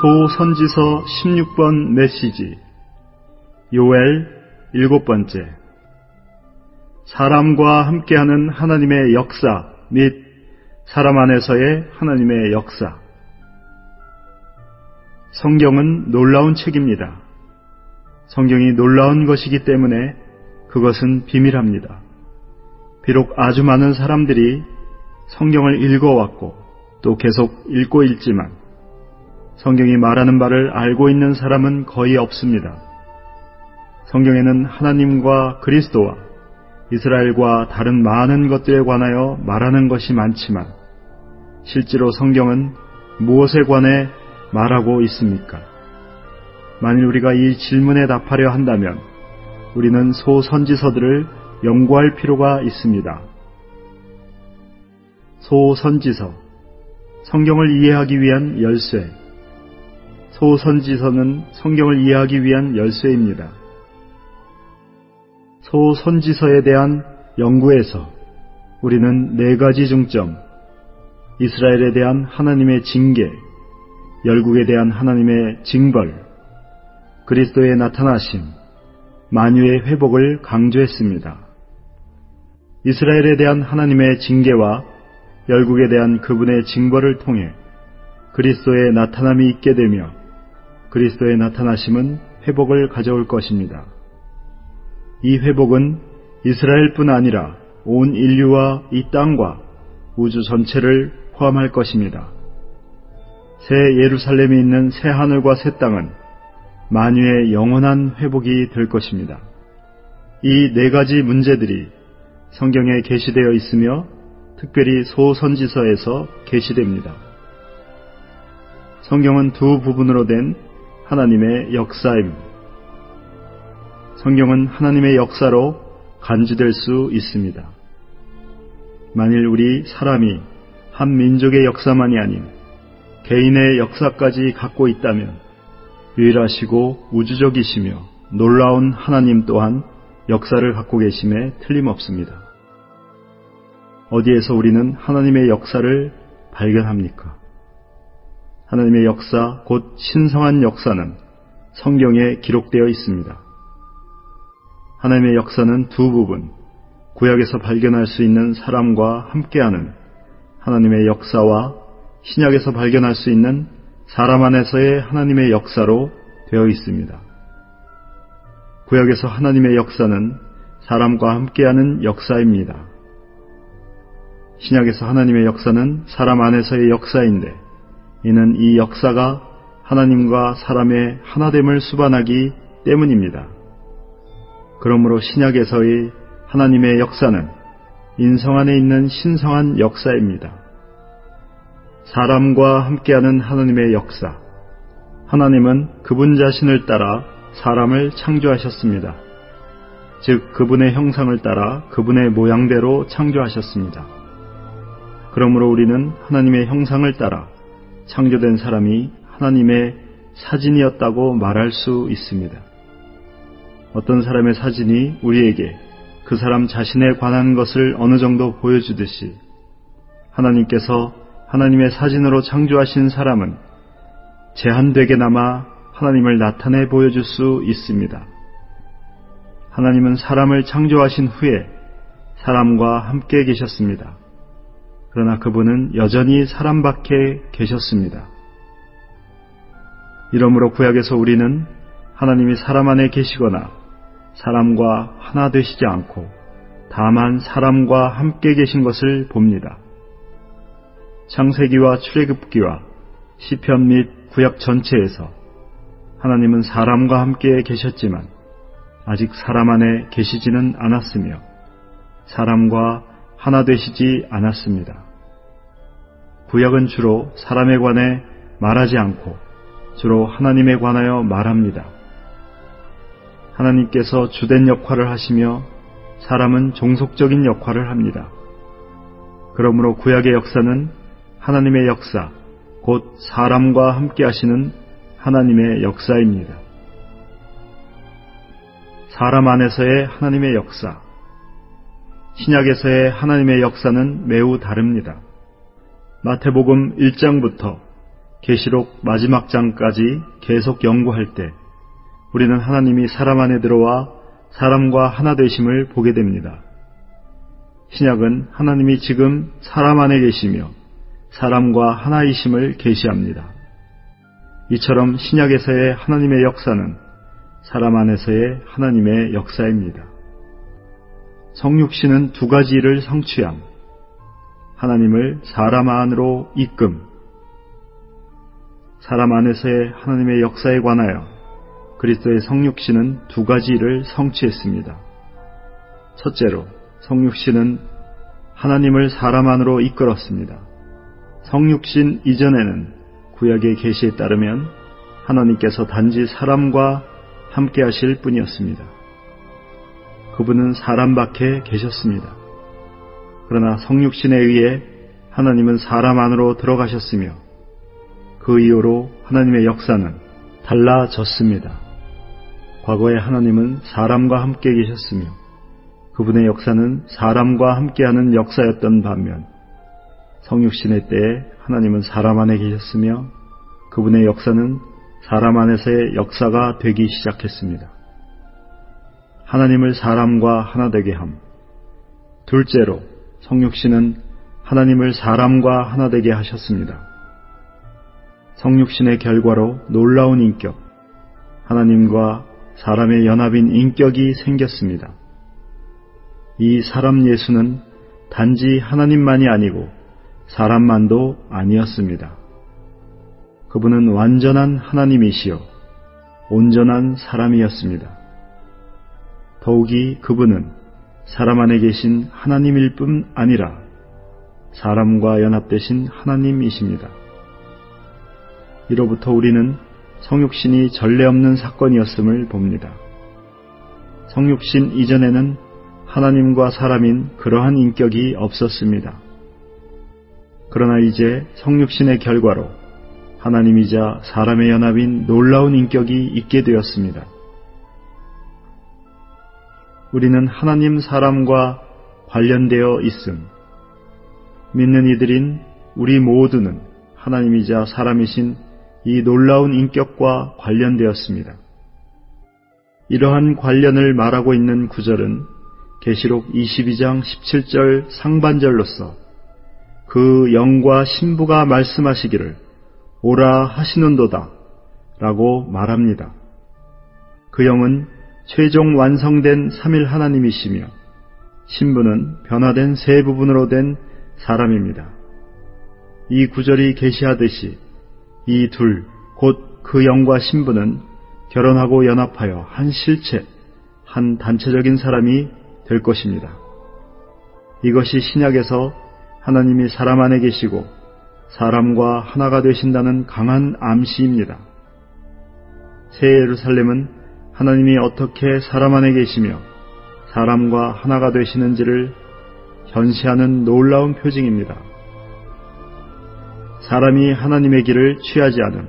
소선지서 16번 메시지 요엘 7번째. 사람과 함께하는 하나님의 역사 및 사람 안에서의 하나님의 역사. 성경은 놀라운 책입니다. 성경이 놀라운 것이기 때문에 그것은 비밀합니다. 비록 아주 많은 사람들이 성경을 읽어왔고 또 계속 읽고 있지만 성경이 말하는 바를 알고 있는 사람은 거의 없습니다. 성경에는 하나님과 그리스도와 이스라엘과 다른 많은 것들에 관하여 말하는 것이 많지만 실제로 성경은 무엇에 관해 말하고 있습니까? 만일 우리가 이 질문에 답하려 한다면 우리는 소선지서들을 연구할 필요가 있습니다. 소선지서, 성경을 이해하기 위한 열쇠. 소선지서는 성경을 이해하기 위한 열쇠입니다. 소선지서에 대한 연구에서 우리는 4가지 중점, 이스라엘에 대한 하나님의 징계, 열국에 대한 하나님의 징벌, 그리스도의 나타나심, 만유의 회복을 강조했습니다. 이스라엘에 대한 하나님의 징계와 열국에 대한 그분의 징벌을 통해 그리스도의 나타남이 있게 되며 그리스도의 나타나심은 회복을 가져올 것입니다. 이 회복은 이스라엘뿐 아니라 온 인류와 이 땅과 우주 전체를 포함할 것입니다. 새 예루살렘이 있는 새 하늘과 새 땅은 만유의 영원한 회복이 될 것입니다. 이 4가지 문제들이 성경에 계시되어 있으며 특별히 소선지서에서 계시됩니다. 성경은 2 부분으로 된 하나님의 역사입니다. 성경은 하나님의 역사로 간주될 수 있습니다. 만일 우리 사람이 한 민족의 역사만이 아닌 개인의 역사까지 갖고 있다면 유일하시고 우주적이시며 놀라운 하나님 또한 역사를 갖고 계심에 틀림없습니다. 어디에서 우리는 하나님의 역사를 발견합니까? 하나님의 역사, 곧 신성한 역사는 성경에 기록되어 있습니다. 하나님의 역사는 2 부분, 구약에서 발견할 수 있는 사람과 함께하는 하나님의 역사와 신약에서 발견할 수 있는 사람 안에서의 하나님의 역사로 되어 있습니다. 구약에서 하나님의 역사는 사람과 함께하는 역사입니다. 신약에서 하나님의 역사는 사람 안에서의 역사인데 이는 이 역사가 하나님과 사람의 하나됨을 수반하기 때문입니다. 그러므로 신약에서의 하나님의 역사는 인성 안에 있는 신성한 역사입니다. 사람과 함께하는 하나님의 역사. 하나님은 그분 자신을 따라 사람을 창조하셨습니다. 즉 그분의 형상을 따라 그분의 모양대로 창조하셨습니다. 그러므로 우리는 하나님의 형상을 따라 창조된 사람이 하나님의 사진이었다고 말할 수 있습니다. 어떤 사람의 사진이 우리에게 그 사람 자신에 관한 것을 어느 정도 보여주듯이 하나님께서 하나님의 사진으로 창조하신 사람은 제한되게나마 하나님을 나타내 보여줄 수 있습니다. 하나님은 사람을 창조하신 후에 사람과 함께 계셨습니다. 그러나 그분은 여전히 사람 밖에 계셨습니다. 이러므로 구약에서 우리는 하나님이 사람 안에 계시거나 사람과 하나 되시지 않고 다만 사람과 함께 계신 것을 봅니다. 창세기와 출애굽기와 시편 및 구약 전체에서 하나님은 사람과 함께 계셨지만 아직 사람 안에 계시지는 않았으며 사람과 하나 되시지 않았습니다. 구약은 주로 사람에 관해 말하지 않고 주로 하나님에 관하여 말합니다. 하나님께서 주된 역할을 하시며 사람은 종속적인 역할을 합니다. 그러므로 구약의 역사는 하나님의 역사, 곧 사람과 함께 하시는 하나님의 역사입니다. 사람 안에서의 하나님의 역사. 신약에서의 하나님의 역사는 매우 다릅니다. 마태복음 1장부터 계시록 마지막 장까지 계속 연구할 때 우리는 하나님이 사람 안에 들어와 사람과 하나 되심을 보게 됩니다. 신약은 하나님이 지금 사람 안에 계시며 사람과 하나이심을 계시합니다. 이처럼 신약에서의 하나님의 역사는 사람 안에서의 하나님의 역사입니다. 성육신은 두 가지 일을 성취함, 하나님을 사람 안으로 이끔, 사람 안에서의 하나님의 역사에 관하여 그리스도의 성육신은 두 가지 일을 성취했습니다. 첫째로 성육신은 하나님을 사람 안으로 이끌었습니다. 성육신 이전에는 구약의 계시에 따르면 하나님께서 단지 사람과 함께 하실 뿐이었습니다. 그분은 사람 밖에 계셨습니다. 그러나 성육신에 의해 하나님은 사람 안으로 들어가셨으며 그 이후로 하나님의 역사는 달라졌습니다. 과거에 하나님은 사람과 함께 계셨으며 그분의 역사는 사람과 함께하는 역사였던 반면 성육신의 때에 하나님은 사람 안에 계셨으며 그분의 역사는 사람 안에서의 역사가 되기 시작했습니다. 하나님을 사람과 하나 되게 함. 둘째로 성육신은 하나님을 사람과 하나 되게 하셨습니다. 성육신의 결과로 놀라운 인격, 하나님과 사람의 연합인 인격이 생겼습니다. 이 사람 예수는 단지 하나님만이 아니고 사람만도 아니었습니다. 그분은 완전한 하나님이시요 온전한 사람이었습니다. 더욱이 그분은 사람 안에 계신 하나님일 뿐 아니라 사람과 연합되신 하나님이십니다. 이로부터 우리는 성육신이 전례 없는 사건이었음을 봅니다. 성육신 이전에는 하나님과 사람인 그러한 인격이 없었습니다. 그러나 이제 성육신의 결과로 하나님이자 사람의 연합인 놀라운 인격이 있게 되었습니다. 우리는 하나님 사람과 관련되어 있음. 믿는 이들인 우리 모두는 하나님이자 사람이신 이 놀라운 인격과 관련되었습니다. 이러한 관련을 말하고 있는 구절은 계시록 22장 17절 상반절로서 그 영과 신부가 말씀하시기를 오라 하시는도다 라고 말합니다. 그 영은 최종 완성된 삼일 하나님이시며 신부는 변화된 세 부분으로 된 사람입니다. 이 구절이 계시하듯이 이 둘, 곧 그 영과 신부는 결혼하고 연합하여 한 실체, 한 단체적인 사람이 될 것입니다. 이것이 신약에서 하나님이 사람 안에 계시고 사람과 하나가 되신다는 강한 암시입니다. 새 예루살렘은 하나님이 어떻게 사람 안에 계시며 사람과 하나가 되시는지를 현시하는 놀라운 표징입니다. 사람이 하나님의 길을 취하지 않음,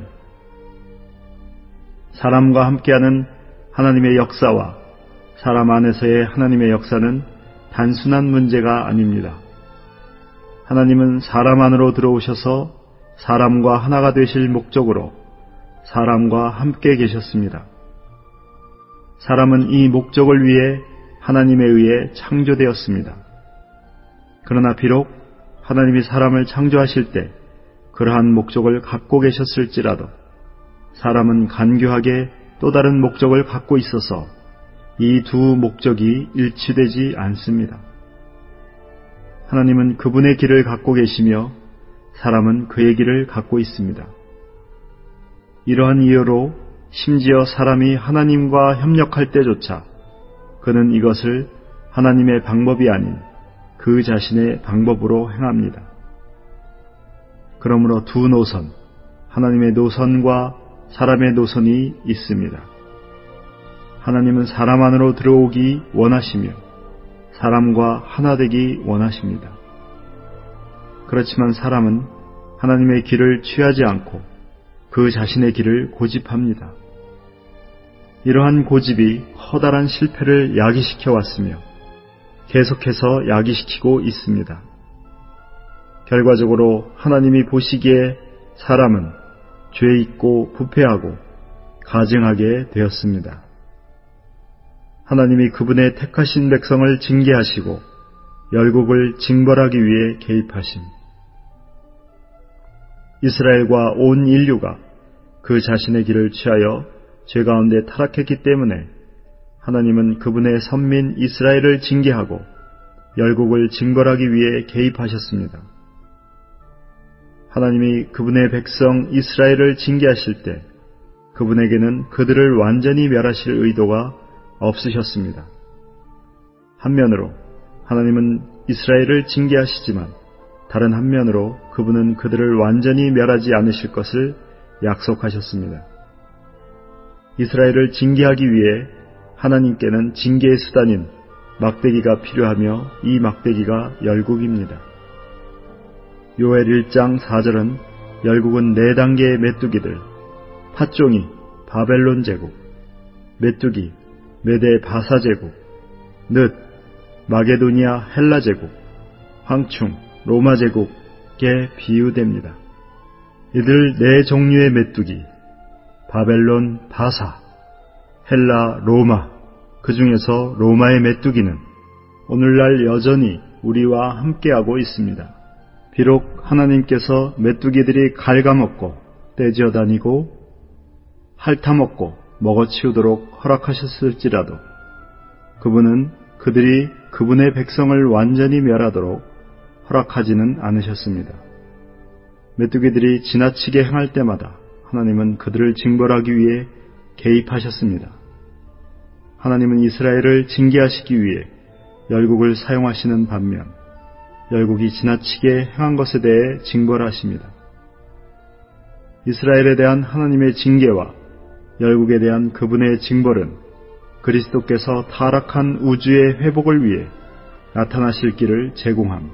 사람과 함께하는 하나님의 역사와 사람 안에서의 하나님의 역사는 단순한 문제가 아닙니다. 하나님은 사람 안으로 들어오셔서 사람과 하나가 되실 목적으로 사람과 함께 계셨습니다. 사람은 이 목적을 위해 하나님에 의해 창조되었습니다. 그러나 비록 하나님이 사람을 창조하실 때 그러한 목적을 갖고 계셨을지라도 사람은 간교하게 또 다른 목적을 갖고 있어서 이 두 목적이 일치되지 않습니다. 하나님은 그분의 길을 갖고 계시며 사람은 그의 길을 갖고 있습니다. 이러한 이유로 심지어 사람이 하나님과 협력할 때조차 그는 이것을 하나님의 방법이 아닌 그 자신의 방법으로 행합니다. 그러므로 두 노선, 하나님의 노선과 사람의 노선이 있습니다. 하나님은 사람 안으로 들어오기 원하시며 사람과 하나 되기 원하십니다. 그렇지만 사람은 하나님의 길을 취하지 않고 그 자신의 길을 고집합니다. 이러한 고집이 커다란 실패를 야기시켜 왔으며 계속해서 야기시키고 있습니다. 결과적으로 하나님이 보시기에 사람은 죄 있고 부패하고 가증하게 되었습니다. 하나님이 그분의 택하신 백성을 징계하시고 열국을 징벌하기 위해 개입하심. 이스라엘과 온 인류가 그 자신의 길을 취하여 죄 가운데 타락했기 때문에 하나님은 그분의 선민 이스라엘을 징계하고 열국을 징벌하기 위해 개입하셨습니다. 하나님이 그분의 백성 이스라엘을 징계하실 때 그분에게는 그들을 완전히 멸하실 의도가 없으셨습니다. 한면으로 하나님은 이스라엘을 징계하시지만 다른 한면으로 그분은 그들을 완전히 멸하지 않으실 것을 약속하셨습니다. 이스라엘을 징계하기 위해 하나님께는 징계의 수단인 막대기가 필요하며 이 막대기가 열국입니다. 요엘 1장 4절은 열국은 4단계의 메뚜기들, 팥종이 바벨론 제국, 메뚜기 메대 바사 제국, 늪 마게도니아 헬라 제국, 황충 로마 제국에 비유됩니다. 이들 4종류의 메뚜기, 바벨론, 바사, 헬라, 로마, 그 중에서 로마의 메뚜기는 오늘날 여전히 우리와 함께하고 있습니다. 비록 하나님께서 메뚜기들이 갉아먹고 떼지어 다니고 핥아먹고 먹어치우도록 허락하셨을지라도 그분은 그들이 그분의 백성을 완전히 멸하도록 허락하지는 않으셨습니다. 메뚜기들이 지나치게 행할 때마다 하나님은 그들을 징벌하기 위해 개입하셨습니다. 하나님은 이스라엘을 징계하시기 위해 열국을 사용하시는 반면 열국이 지나치게 행한 것에 대해 징벌하십니다. 이스라엘에 대한 하나님의 징계와 열국에 대한 그분의 징벌은 그리스도께서 타락한 우주의 회복을 위해 나타나실 길을 제공함.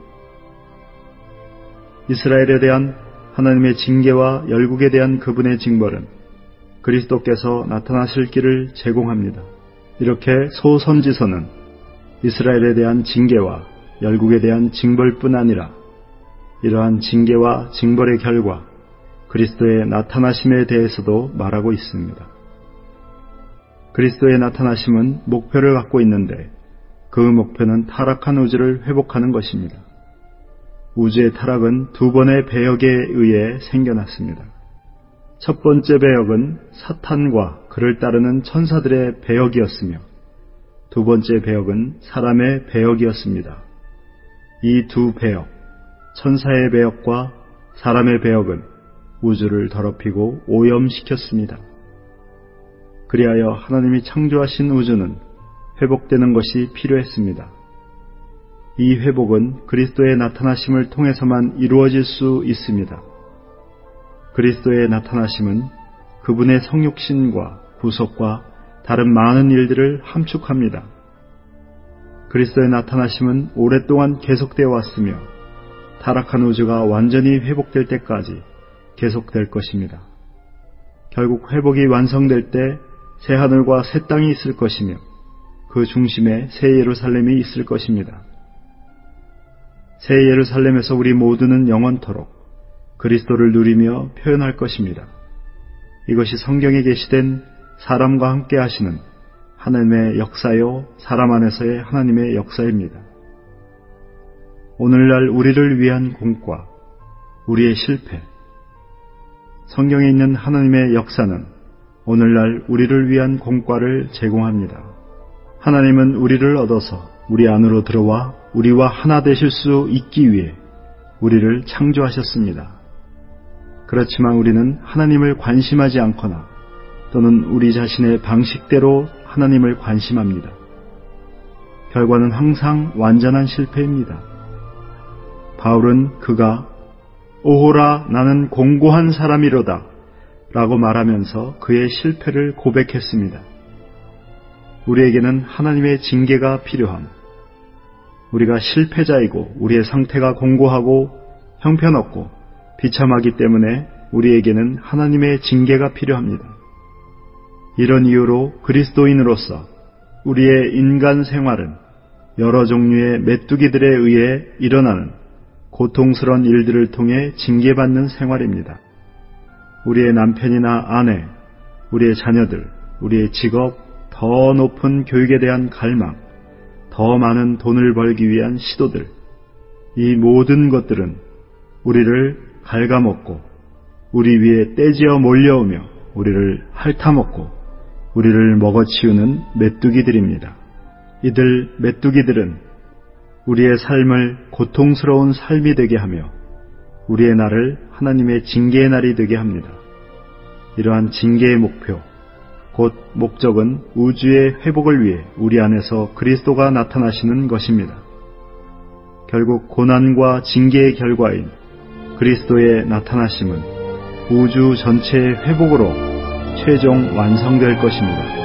이스라엘에 대한 하나님의 징계와 열국에 대한 그분의 징벌은 그리스도께서 나타나실 길을 제공합니다. 이렇게 소선지서는 이스라엘에 대한 징계와 열국에 대한 징벌뿐 아니라 이러한 징계와 징벌의 결과 그리스도의 나타나심에 대해서도 말하고 있습니다. 그리스도의 나타나심은 목표를 갖고 있는데 그 목표는 타락한 우주를 회복하는 것입니다. 우주의 타락은 2번의 배역에 의해 생겨났습니다. 첫 번째 배역은 사탄과 그를 따르는 천사들의 배역이었으며 두 번째 배역은 사람의 배역이었습니다. 이 두 배역, 천사의 배역과 사람의 배역은 우주를 더럽히고 오염시켰습니다. 그리하여 하나님이 창조하신 우주는 회복되는 것이 필요했습니다. 이 회복은 그리스도의 나타나심을 통해서만 이루어질 수 있습니다. 그리스도의 나타나심은 그분의 성육신과 구속과 다른 많은 일들을 함축합니다. 그리스도의 나타나심은 오랫동안 계속되어 왔으며 타락한 우주가 완전히 회복될 때까지 계속될 것입니다. 결국 회복이 완성될 때 새 하늘과 새 땅이 있을 것이며 그 중심에 새 예루살렘이 있을 것입니다. 새 예루살렘에서 우리 모두는 영원토록 그리스도를 누리며 표현할 것입니다. 이것이 성경에 계시된 사람과 함께 하시는 하나님의 역사요 사람 안에서의 하나님의 역사입니다. 오늘날 우리를 위한 공과 우리의 실패, 성경에 있는 하나님의 역사는 오늘날 우리를 위한 공과를 제공합니다. 하나님은 우리를 얻어서 우리 안으로 들어와 우리와 하나 되실 수 있기 위해 우리를 창조하셨습니다. 그렇지만 우리는 하나님을 관심하지 않거나 또는 우리 자신의 방식대로 하나님을 관심합니다. 결과는 항상 완전한 실패입니다. 바울은 그가 오호라 나는 공고한 사람이로다 라고 말하면서 그의 실패를 고백했습니다. 우리에게는 하나님의 징계가 필요함. 우리가 실패자이고 우리의 상태가 공고하고 형편없고 비참하기 때문에 우리에게는 하나님의 징계가 필요합니다. 이런 이유로 그리스도인으로서 우리의 인간 생활은 여러 종류의 메뚜기들에 의해 일어나는 고통스러운 일들을 통해 징계받는 생활입니다. 우리의 남편이나 아내, 우리의 자녀들, 우리의 직업, 더 높은 교육에 대한 갈망, 더 많은 돈을 벌기 위한 시도들, 이 모든 것들은 우리를 갉아먹고 우리 위에 떼지어 몰려오며 우리를 핥아먹고 우리를 먹어치우는 메뚜기들입니다. 이들 메뚜기들은 우리의 삶을 고통스러운 삶이 되게 하며 우리의 날을 하나님의 징계의 날이 되게 합니다. 이러한 징계의 목표, 곧 목적은 우주의 회복을 위해 우리 안에서 그리스도가 나타나시는 것입니다. 결국 고난과 징계의 결과인 그리스도의 나타나심은 우주 전체의 회복으로 최종 완성될 것입니다.